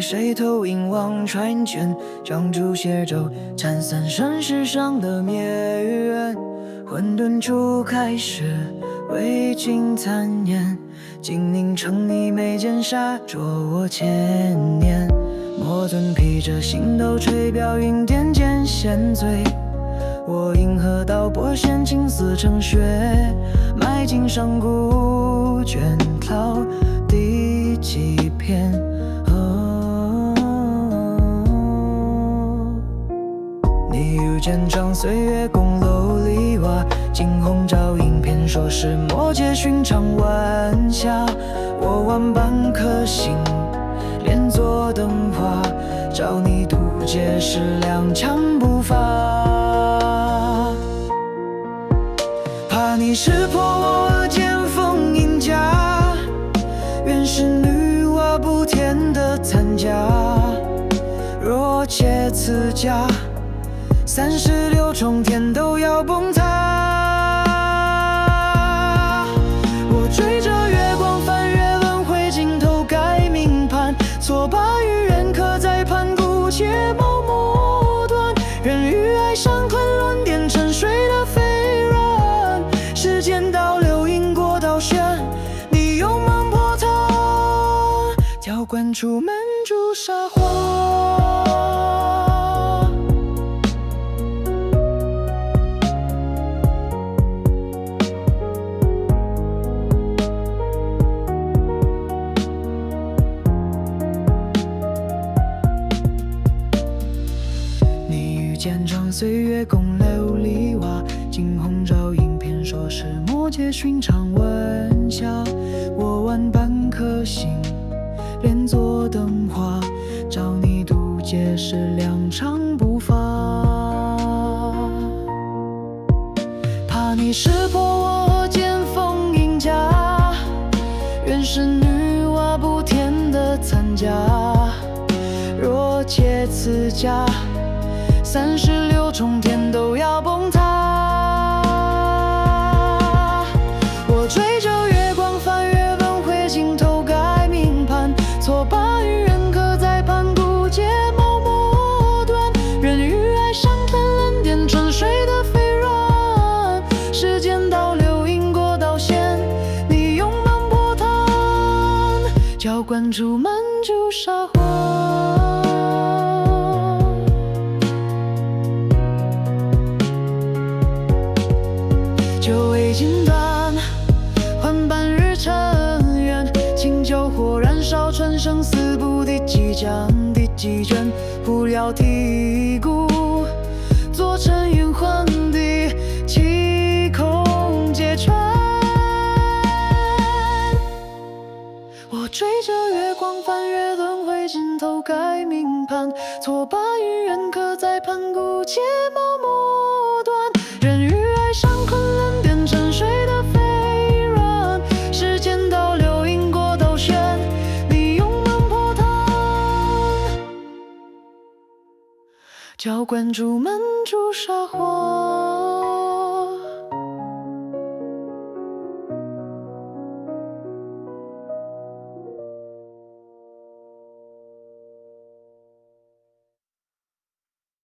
水投影望穿卷，长竹写舟，禅散山石上的灭缘。混沌初开始，为君残念，金凝成你眉间沙，灼我千年。魔尊披着星斗，垂表云巅间仙醉。我银河道拨弦，青丝成雪，埋进上古卷到第几篇？你遇见长岁月，宫楼里瓦，惊鸿照影片，说是魔界寻常晚霞。我万般可信，连作灯花，照你渡劫时踉跄步伐。怕你识破我剑锋银甲，原是女娲补天的残甲。若借此家，36重天都要崩塌。我追着月光翻越轮回尽头，改命盘，错把愚人刻在盘古界毛末端。人与爱伤痕乱点，沉睡的飞软。时间倒流，因果倒悬，你用梦破汤，浇灌出门朱砂花。见长岁月，宫楼里瓦，惊鸿照影片，说是魔界寻常晚霞。我万般可信，连作灯花，照你渡劫时踉跄步伐。怕你识破我剑锋银甲，原是女娲补天的残甲。若借此家，36重天都要崩塌。我追着月光翻越轮回尽头，改命盘，错把愚人刻在盘古界毛末端。人与爱伤痕冷点，沉睡的飞软。时间倒流，因果倒悬，你用梦破汤，浇灌出满朱砂花。酒未尽断，换半日尘缘。清酒火燃烧，春生死簿第几章第几卷？不料剔骨，做尘云魂地，气空皆穿。我追着月光翻越轮回尽头，改命盘，错把愚人刻在盘古界毛末端。人与爱伤痕冷点，沉睡的飞软。时间倒流，因果倒悬，你用梦破汤，浇灌出满朱砂花。